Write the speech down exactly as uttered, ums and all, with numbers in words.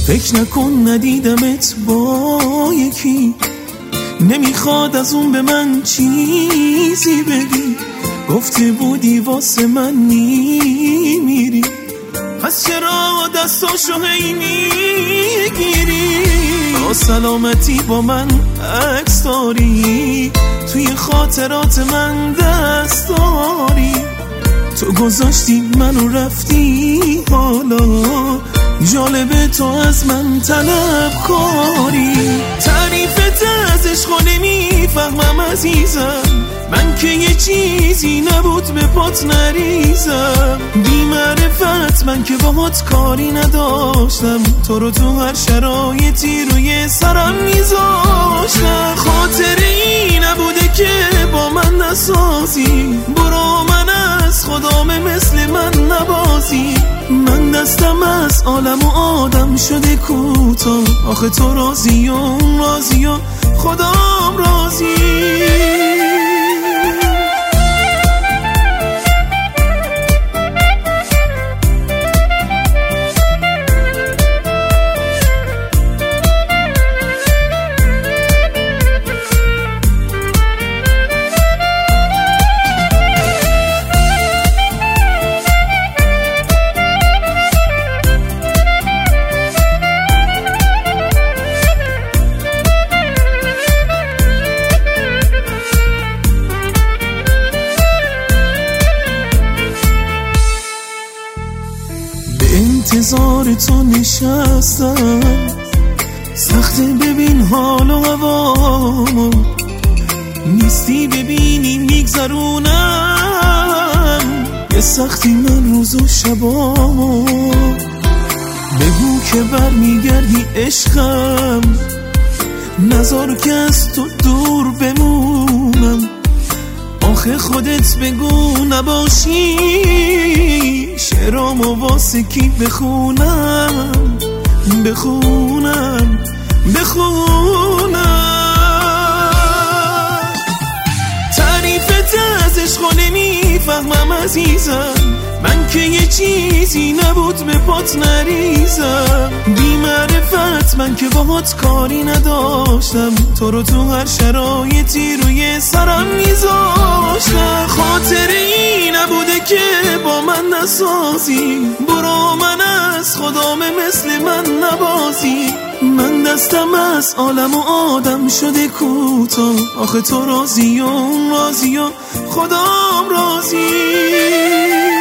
فکر نکن ندیدمت با یکی، نمیخواد از اون به من چیزی بگی. گفته بودی واسه من میمیری، پس چرا دستاشو هی میگیری؟ با سلامتی با من عکس داری، توی خاطرات من دست داری. تو گذاشتی منو رفتی، حالا جالبه تو از من طلب کاری. تعریفت از عشق نمیفهمم عزیزم، من که یه چیزی نبود به پات نریزم. بی معرفت من که باهات کاری نداشتم، تو رو تو هر شرایطی روی سرم میذاشتم. خاطره ای نبوده که با من نسازی، برو من از خدام مثل من نبازی. من دستم از عالم و آدم شده کوتاه، آخه تو راضی و اون راضی و خدام راضی. انتظار تو نشستم، سخته ببین حال و هوا، نیستی ببینی میگذرونم به سختی من روز و شبا. بگو که بر میگردی عشقم، نذار که از تو دور بمونم. آخه خودت بگو نباشی، شعرامو واسه کی بخونم بخونم بخونم. تعریفت از عشق نمیفهمم عزیزم، من که یه چیزی نبود به پات نریزم. بی معرفت من که باهات کاری نداشتم، تو رو تو هر شرایطی روی سرم میذاشتم. خاطره ای نبوده که با من نسازی، برو من از خدام مثل من نبازی. من دستم از عالم و آدم شده کوتاه، آخه تو راضی و اون راضی و خدام راضی.